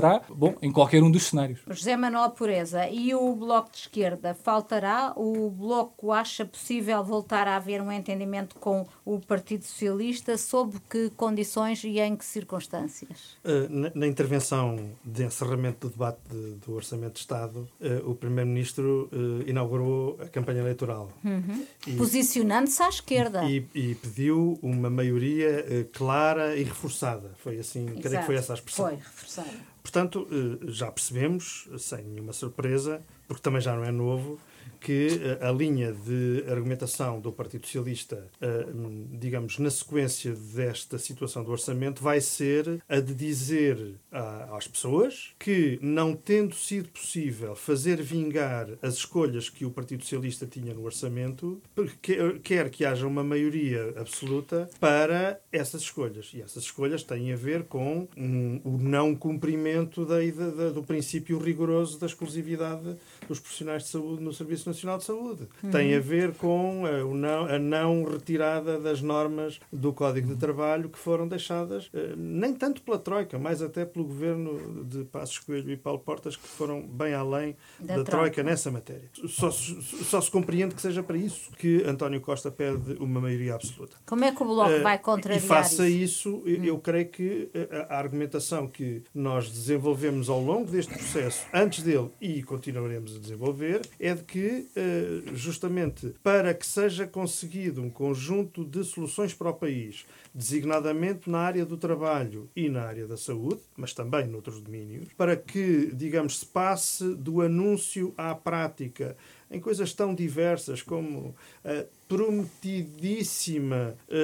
Bom, em qualquer um dos cenários. José Manuel Pureza, e o Bloco de Esquerda faltará? O Bloco acha possível voltar a haver um entendimento com o Partido Socialista? Sob que condições e em que circunstâncias? Uh, na, na intervenção de encerramento do debate de, do Orçamento de Estado, uh, o Primeiro-Ministro uh, inaugurou a campanha eleitoral. Uhum. E, posicionando-se à esquerda. E, e pediu uma maioria uh, clara e reforçada. Foi assim, Exato. creio que foi essa a expressão. Foi, reforçada. Portanto, já percebemos, sem nenhuma surpresa, porque também já não é novo, que a linha de argumentação do Partido Socialista, digamos, na sequência desta situação do orçamento, vai ser a de dizer às pessoas que, não tendo sido possível fazer vingar as escolhas que o Partido Socialista tinha no orçamento, quer que haja uma maioria absoluta para essas escolhas. E essas escolhas têm a ver com um, o não cumprimento da, da, do princípio rigoroso da exclusividade dos profissionais de saúde no Serviço Nacional de Saúde. Uhum. Tem a ver com a, o não, a não retirada das normas do Código de Trabalho que foram deixadas, eh, nem tanto pela Troika, mas até pelo governo de Passos Coelho e Paulo Portas, que foram bem além da, da Troika. Troika nessa matéria. Só, só se compreende que seja para isso que António Costa pede uma maioria absoluta. Como é que o Bloco uh, vai contrariar isso? E faça isso, isso eu hum. creio que a, a argumentação que nós desenvolvemos ao longo deste processo, antes dele e continuaremos a desenvolver, é de que justamente para que seja conseguido um conjunto de soluções para o país, designadamente na área do trabalho e na área da saúde, mas também noutros domínios, para que, digamos, se passe do anúncio à prática em coisas tão diversas como a prometidíssima uh, uh,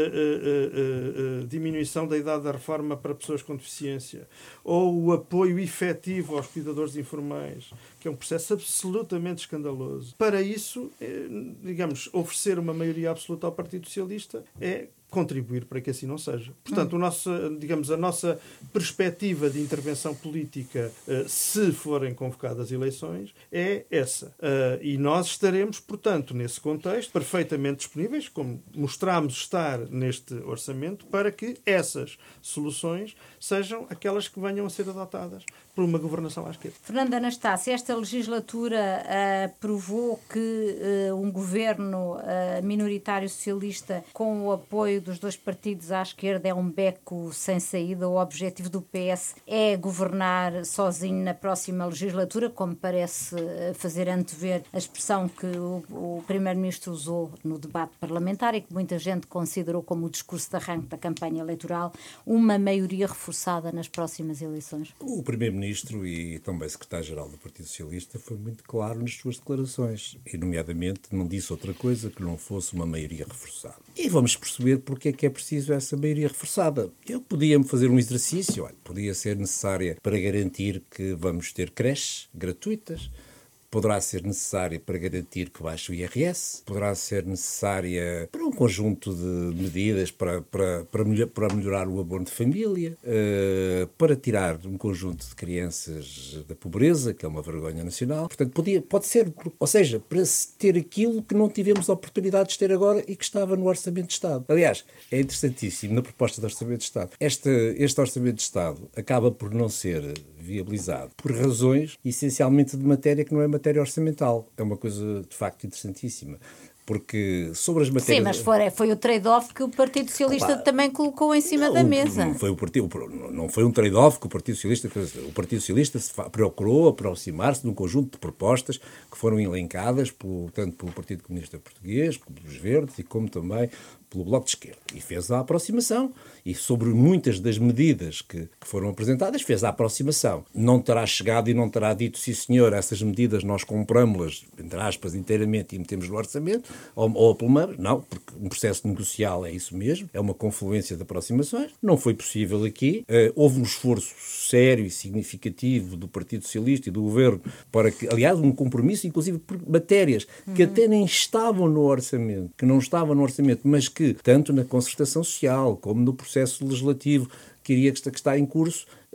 uh, uh, diminuição da idade da reforma para pessoas com deficiência, ou o apoio efetivo aos cuidadores informais, que é um processo absolutamente escandaloso. Para isso, eh, digamos, oferecer uma maioria absoluta ao Partido Socialista é contribuir para que assim não seja. Portanto, hum. o nosso, digamos, a nossa perspectiva de intervenção política, uh, se forem convocadas eleições, é essa. Uh, e nós estaremos, portanto, nesse contexto, perfeitamente disponíveis, como mostramos estar neste orçamento, para que essas soluções sejam aquelas que venham a ser adotadas por uma governação à esquerda. Fernando Anastácio, esta legislatura uh, provou que uh, um governo uh, minoritário socialista com o apoio dos dois partidos à esquerda é um beco sem saída. O objetivo do P S é governar sozinho na próxima legislatura, como parece fazer antever a expressão que o, o Primeiro-Ministro usou no debate parlamentar e que muita gente considerou como o discurso de arranque da campanha eleitoral, uma maioria reforçada nas próximas eleições. O Primeiro-Ministro e também Secretário-Geral do Partido Socialista foi muito claro nas suas declarações e, nomeadamente, não disse outra coisa que não fosse uma maioria reforçada. E vamos perceber porque é que é preciso essa maioria reforçada. Eu podia-me fazer um exercício, olha, podia ser necessária para garantir que vamos ter creches gratuitas, poderá ser necessária para garantir que baixe o I R S, poderá ser necessária para um conjunto de medidas para, para, para, melhor, para melhorar o abono de família, uh, para tirar um conjunto de crianças da pobreza, que é uma vergonha nacional. Portanto, podia, pode ser, ou seja, para se ter aquilo que não tivemos a oportunidade de ter agora e que estava no Orçamento de Estado. Aliás, é interessantíssimo, na proposta do Orçamento de Estado, este, este Orçamento de Estado acaba por não ser viabilizado por razões essencialmente de matéria que não é matéria orçamental. É uma coisa de facto interessantíssima. Porque sobre as matérias... Sim, mas foi, foi o trade-off que o Partido Socialista Opa, também colocou em cima não, da mesa. Não foi, o partido, não foi um trade-off que o Partido Socialista... O Partido Socialista se procurou aproximar-se de um conjunto de propostas que foram elencadas por, tanto pelo Partido Comunista Português, como pelos Verdes e como também pelo Bloco de Esquerda. E fez a aproximação. E sobre muitas das medidas que, que foram apresentadas, fez a aproximação. Não terá chegado e não terá dito, sim senhor, essas medidas nós compramos-las, entre aspas, inteiramente e metemos no orçamento, ou, ou pelo menos, não, porque um processo negocial é isso mesmo, é uma confluência de aproximações. Não foi possível aqui. Uh, houve um esforço sério e significativo do Partido Socialista e do Governo para que, aliás, um compromisso, inclusive por matérias que uhum. até nem estavam no orçamento, que não estavam no orçamento, mas que, tanto na concertação social como no processo legislativo que iria que está em curso,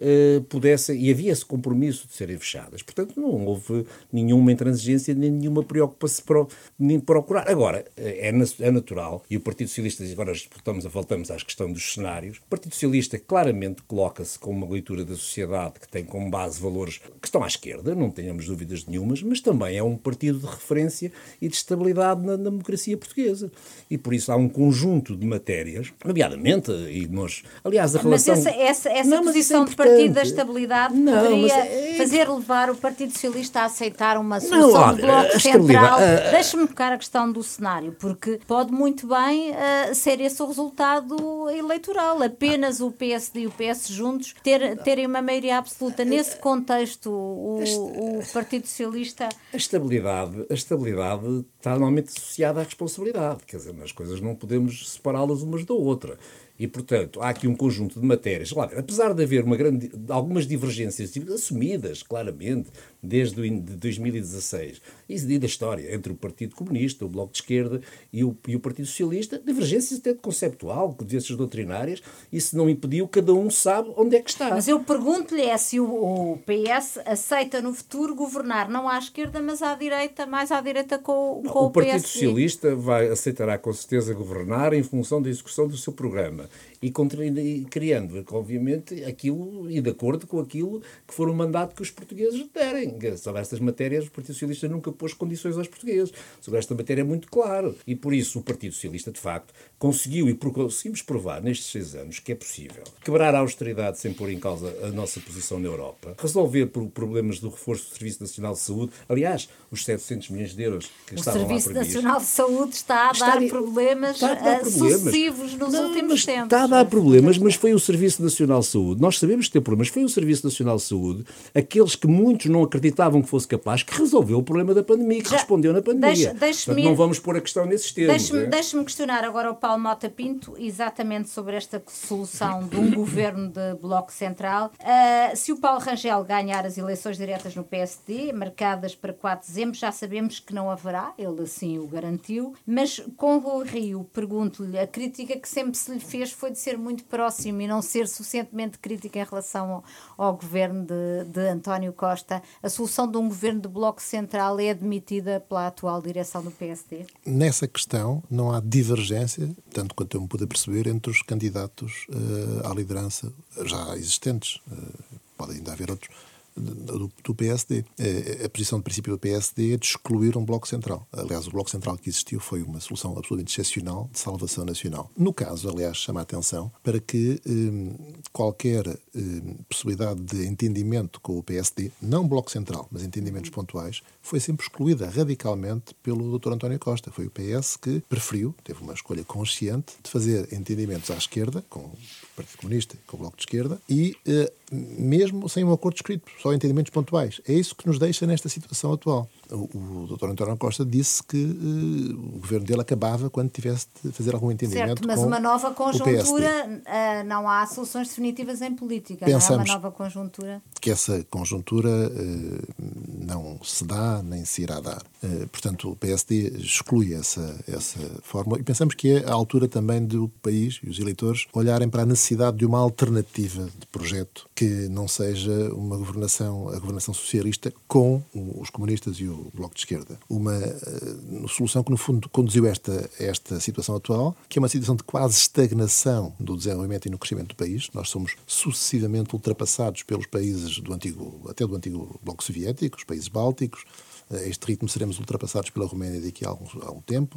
uh, pudessem, e havia esse compromisso de serem fechadas. Portanto, não houve nenhuma intransigência, nem nenhuma preocupação pro, nem procurar. Agora, é, é natural, e o Partido Socialista, agora voltamos, voltamos à questão dos cenários, o Partido Socialista claramente coloca-se com uma leitura da sociedade que tem como base valores que estão à esquerda, não tenhamos dúvidas nenhumas, mas também é um partido de referência e de estabilidade na, na democracia portuguesa. E por isso há um conjunto de matérias, nomeadamente, e nós, aliás, a mas relação... essa, essa, essa não, posição é de partido da estabilidade não, poderia é... fazer levar o Partido Socialista a aceitar uma não, solução olha, do Bloco a Central. a... Deixa-me focar a questão do cenário, porque pode muito bem uh, ser esse o resultado eleitoral. Apenas o P S D e o P S juntos ter, terem uma maioria absoluta. Nesse contexto, o, o Partido Socialista... A estabilidade, a estabilidade está normalmente associada à responsabilidade. Quer dizer, as coisas não podemos separá-las umas da outra. E, portanto, há aqui um conjunto de matérias. Claro, apesar de haver uma grande, algumas divergências assumidas, claramente, desde dois mil e dezasseis, e da história, entre o Partido Comunista, o Bloco de Esquerda e o, e o Partido Socialista, divergências até de conceptual, divergências doutrinárias, isso não impediu, cada um sabe onde é que está. Mas eu pergunto-lhe é se o, o P S aceita no futuro governar não à esquerda, mas à direita, mais à direita com, com o, o P S D. O Partido Socialista vai, aceitará com certeza governar em função da execução do seu programa. E, contra, e criando, obviamente, aquilo e de acordo com aquilo que for o mandato que os portugueses derem. Sobre estas matérias, o Partido Socialista nunca pôs condições aos portugueses. Sobre esta matéria é muito claro. E por isso o Partido Socialista, de facto, conseguiu e conseguimos provar nestes seis anos que é possível quebrar a austeridade sem pôr em causa a nossa posição na Europa, resolver problemas do reforço do Serviço Nacional de Saúde, aliás, os setecentos milhões de euros que o estavam lá previstos. O Serviço Nacional de Saúde está a dar está, problemas, está a dar problemas sucessivos nos não, últimos tempos. Está a dar problemas, mas foi o Serviço Nacional de Saúde. Nós sabemos que tem problemas. Foi o Serviço Nacional de Saúde, aqueles que muitos não acreditavam que fosse capaz, que resolveu o problema da pandemia, que Já, respondeu na pandemia. Deixa, Portanto, não vamos pôr a questão nesses termos. Deixe-me, é? deixe-me questionar agora o Paulo Mota Pinto, exatamente sobre esta solução de um governo de Bloco Central. Uh, se o Paulo Rangel ganhar as eleições diretas no P S D, marcadas para quatro de dezembro, já sabemos que não haverá, ele assim o garantiu, mas com o Rio, pergunto-lhe, a crítica que sempre se lhe fez foi de ser muito próximo e não ser suficientemente crítica em relação ao, ao governo de, de António Costa. A solução de um governo de Bloco Central é admitida pela atual direção do P S D? Nessa questão não há divergência, tanto quanto eu me pude perceber, entre os candidatos uh, à liderança já existentes. Uh, pode ainda haver outros. Do, do P S D. A posição de princípio do P S D é de excluir um Bloco Central. Aliás, o Bloco Central que existiu foi uma solução absolutamente excepcional de salvação nacional. No caso, aliás, chama a atenção para que hum, qualquer hum, possibilidade de entendimento com o P S D, não Bloco Central, mas entendimentos pontuais, foi sempre excluída radicalmente pelo doutor António Costa. Foi o P S que preferiu, teve uma escolha consciente, de fazer entendimentos à esquerda, com o Partido Comunista e com o Bloco de Esquerda, e uh, mesmo sem um acordo escrito, só entendimentos pontuais. É isso que nos deixa nesta situação atual. O, o doutor António Costa disse que uh, o governo dele acabava quando tivesse de fazer algum entendimento certo, mas com uma nova conjuntura, uh, não há soluções definitivas em política. Pensamos não é uma nova conjuntura. Que essa conjuntura uh, não se dá nem se irá dar. Uh, portanto, o P S D exclui essa, essa fórmula e pensamos que é a altura também do país e os eleitores olharem para a necessidade de uma alternativa de projeto que não seja uma governação, a governação socialista com os comunistas e o Bloco de Esquerda. Uma uh, solução que, no fundo, conduziu esta, esta situação atual, que é uma situação de quase estagnação do desenvolvimento e no crescimento do país. Nós somos sucessivamente ultrapassados pelos países do antigo, até do antigo Bloco Soviético, os países bálticos. A este ritmo seremos ultrapassados pela Roménia daqui a algum, a algum tempo,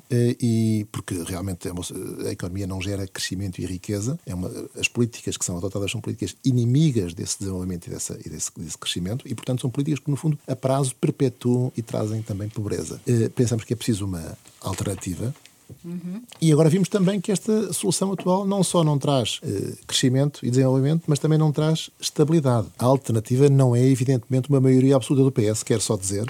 e porque realmente é uma, a economia não gera crescimento e riqueza. É uma, as políticas que são adotadas são políticas inimigas desse desenvolvimento e, dessa, e desse, desse crescimento, e, portanto, são políticas que, no fundo, a prazo perpetuam e trazem também pobreza. Uh, pensamos que é preciso uma alternativa. Uhum. E agora vimos também que esta solução atual não só não traz uh, crescimento e desenvolvimento, mas também não traz estabilidade. A alternativa não é, evidentemente, uma maioria absoluta do P S, quero só dizer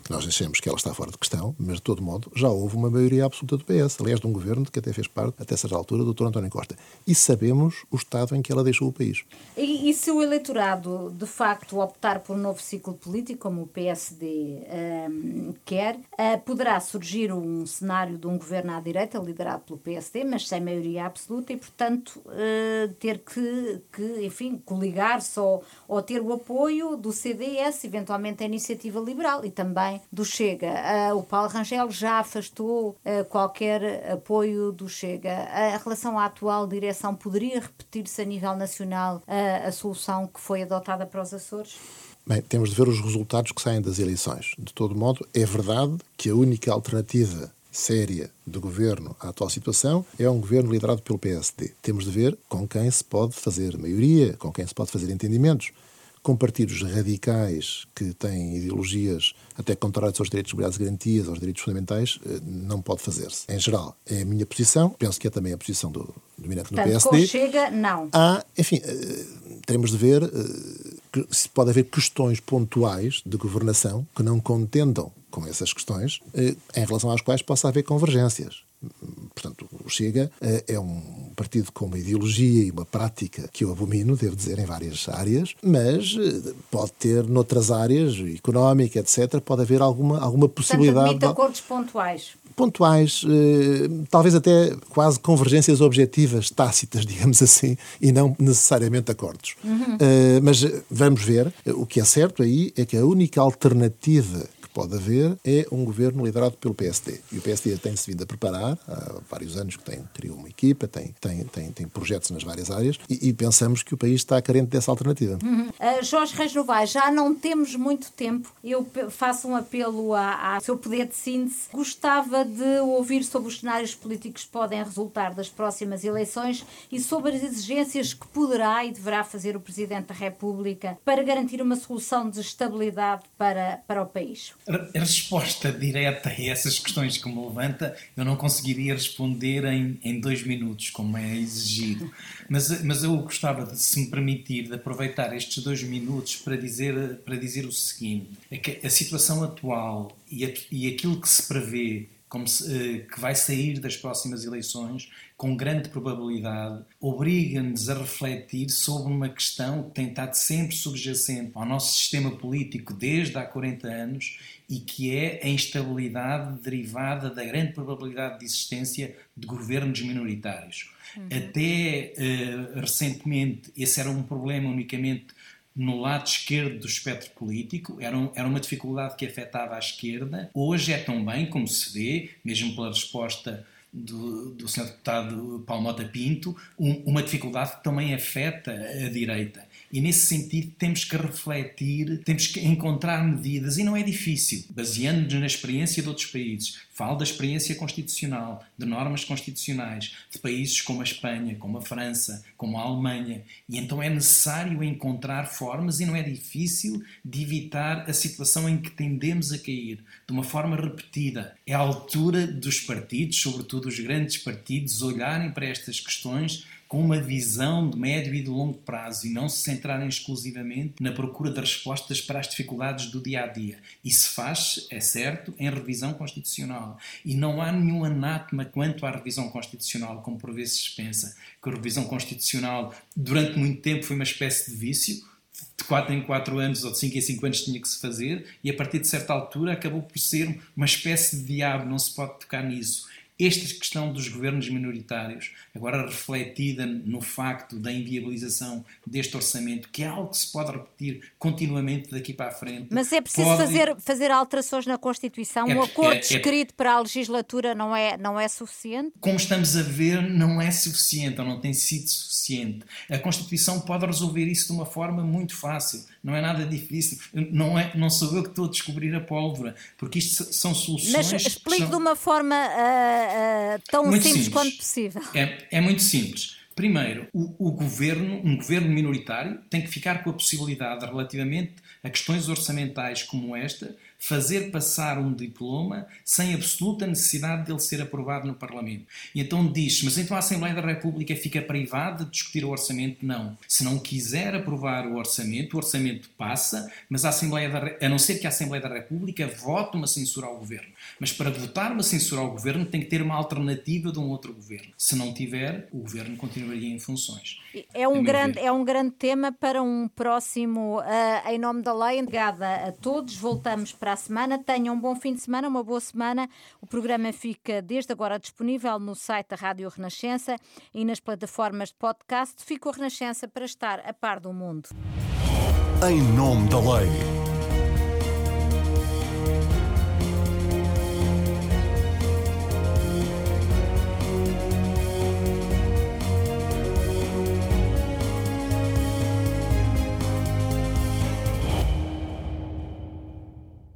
que nós achamos que ela está fora de questão, mas de todo modo já houve uma maioria absoluta do P S, aliás de um governo que até fez parte, até certa altura, do doutor António Costa. E sabemos o estado em que ela deixou o país. E, e se o eleitorado, de facto, optar por um novo ciclo político, como o P S D um, quer, uh, poderá surgir um cenário de um governo à direita, liderado pelo P S D, mas sem maioria absoluta e, portanto, uh, ter que, que, enfim, coligar-se ou, ou ter o apoio do C D S, eventualmente a Iniciativa Liberal e também do Chega. Uh, o Paulo Rangel já afastou uh, qualquer apoio do Chega. A relação à atual direção poderia repetir-se a nível nacional uh, a solução que foi adotada para os Açores? Bem, temos de ver os resultados que saem das eleições. De todo modo, é verdade que a única alternativa séria do governo à atual situação é um governo liderado pelo P S D. Temos de ver com quem se pode fazer maioria, com quem se pode fazer entendimentos. Com partidos radicais que têm ideologias até contrárias aos direitos, liberdades e garantias, aos direitos fundamentais, não pode fazer-se. Em geral, é a minha posição, penso que é também a posição do dominante no P S D. Com Chega, não. Há, enfim, teremos de ver que se pode haver questões pontuais de governação que não contendam com essas questões, em relação às quais possa haver convergências. Portanto, o Chega é um partido com uma ideologia e uma prática que eu abomino, devo dizer, em várias áreas, mas pode ter, noutras áreas, económica, etcétera, pode haver alguma, alguma possibilidade... Portanto, admite acordos pontuais. Pontuais, talvez até quase convergências objetivas, tácitas, digamos assim, e não necessariamente acordos. Uhum. Mas vamos ver. O que é certo aí é que a única alternativa pode haver é um governo liderado pelo P S D. E o P S D tem-se vindo a preparar, há vários anos que tem, criou uma equipa, tem, tem, tem, tem projetos nas várias áreas e, e pensamos que o país está carente dessa alternativa. Uhum. Uh, Jorge Reis Novaes, já não temos muito tempo. Eu faço um apelo ao seu poder de síntese. Gostava de ouvir sobre os cenários políticos que podem resultar das próximas eleições e sobre as exigências que poderá e deverá fazer o Presidente da República para garantir uma solução de estabilidade para, para o país. A resposta direta a essas questões que me levanta, eu não conseguiria responder em, em dois minutos, como é exigido. Mas, mas eu gostava, de, se me permitir, de aproveitar estes dois minutos para dizer, para dizer o seguinte: é que a situação atual e, a, e aquilo que se prevê como se, que vai sair das próximas eleições, com grande probabilidade, obriga-nos a refletir sobre uma questão que tem estado sempre subjacente ao nosso sistema político desde há quarenta anos e que é a instabilidade derivada da grande probabilidade de existência de governos minoritários. Uhum. Até uh, recentemente esse era um problema unicamente no lado esquerdo do espectro político, era, um, era uma dificuldade que afetava a esquerda. Hoje é também, como se vê, mesmo pela resposta do, do senhor deputado Paulo Mota Pinto, um, uma dificuldade que também afeta a direita. E nesse sentido temos que refletir, temos que encontrar medidas, e não é difícil, baseando-nos na experiência de outros países. Falo da experiência constitucional, de normas constitucionais, de países como a Espanha, como a França, como a Alemanha. E então é necessário encontrar formas, e não é difícil, de evitar a situação em que tendemos a cair, de uma forma repetida. É a altura dos partidos, sobretudo os grandes partidos, olharem para estas questões com uma visão de médio e de longo prazo e não se centrarem exclusivamente na procura de respostas para as dificuldades do dia-a-dia. Isso faz, é certo, em revisão constitucional. E não há nenhum anátema quanto à revisão constitucional, como por vezes se pensa, que a revisão constitucional durante muito tempo foi uma espécie de vício, de quatro em quatro anos ou de cinco em cinco anos tinha que se fazer, e a partir de certa altura acabou por ser uma espécie de diabo, não se pode tocar nisso. Esta questão dos governos minoritários, agora refletida no facto da inviabilização deste orçamento, que é algo que se pode repetir continuamente daqui para a frente. Mas é preciso pode... fazer, fazer alterações na Constituição? É, um acordo é, é, escrito para a legislatura não é, não é suficiente? Como estamos a ver, não é suficiente, ou não tem sido suficiente. A Constituição pode resolver isso de uma forma muito fácil. Não é nada difícil. Não, é, não sou eu que estou a descobrir a pólvora, porque isto são soluções... Mas explique são... de uma forma uh, uh, tão simples, simples quanto possível. É, é muito simples. Primeiro, o, o governo, um governo minoritário tem que ficar com a possibilidade, relativamente a questões orçamentais como esta, fazer passar um diploma sem absoluta necessidade dele ser aprovado no Parlamento. E então diz, mas então a Assembleia da República fica privada de discutir o orçamento? Não. Se não quiser aprovar o orçamento, o orçamento passa, mas a Assembleia da, a não ser que a Assembleia da República vote uma censura ao Governo. Mas para votar uma censura ao Governo tem que ter uma alternativa de um outro Governo. Se não tiver, o Governo continuaria em funções. É um, grande, é um grande tema para um próximo uh, Em Nome da Lei. Obrigada a todos. Voltamos para a semana. Tenham um bom fim de semana, uma boa semana. O programa fica desde agora disponível no site da Rádio Renascença e nas plataformas de podcast. Fica o Renascença para estar a par do mundo. Em Nome da Lei.